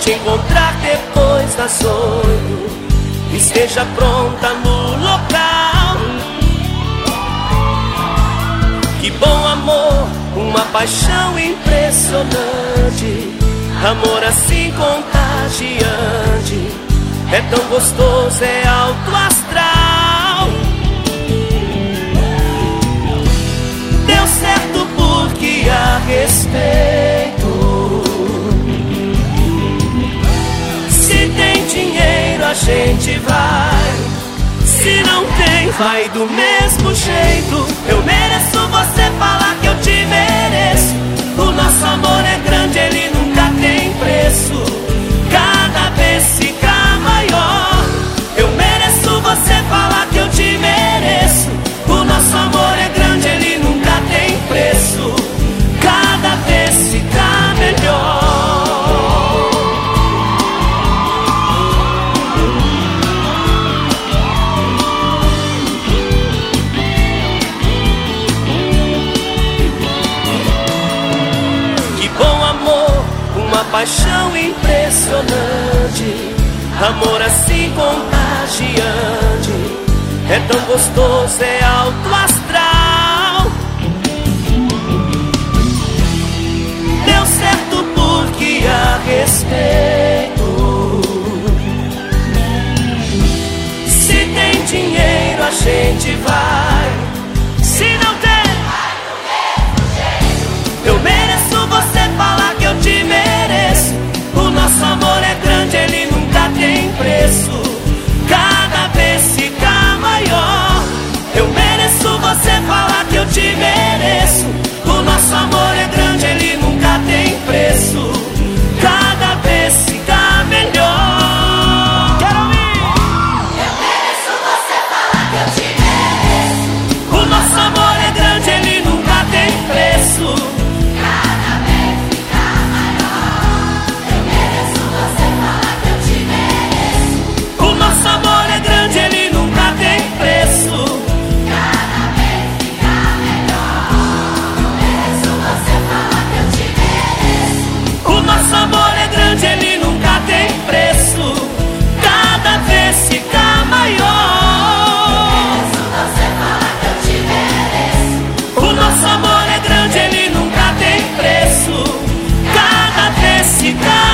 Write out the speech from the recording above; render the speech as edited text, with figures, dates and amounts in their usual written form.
te encontrar depois das 8. Esteja pronta no local. Que bom amor, uma paixão impressionante, amor assim contagiante, é tão gostoso, é alto astral. Deu certo porque há respeito. Se tem dinheiro a gente vai, se não tem vai do mesmo jeito. Eu mereço você falar que eu te mereço. O nosso amor é grande, ele nunca tem preço. Cada vez fica maior. Eu mereço você falar que eu te mereço. O nosso amor é grande, ele nunca tem preço. Cada vez fica melhor. Paixão impressionante, amor assim contagiante, é tão gostoso, é alto astral. Deu certo porque há respeito. Se tem dinheiro a gente vai, se não tem vai do mesmo jeito. Eu mereço você falar que eu te mereço. O nosso amor é grande, ele nunca tem preço. Cada vez fica maior. Eu mereço você falar que eu te mereço. O nosso amor é grande, ele nunca tem preço. Cada vez fica melhor. Quero ouvir! Eu mereço você falar que eu te mereço. O nosso amor é grande, ele nunca tem preço. Nosso amor é grande, ele nunca tem preço. Cada vez fica melhor. Eu mereço você falar que eu te mereço. O nosso amor é grande, ele nunca tem preço. Cada vez fica maior. Eu mereço você falar que eu te mereço. O nosso amor é grande, ele nunca tem preço. Cada vez fica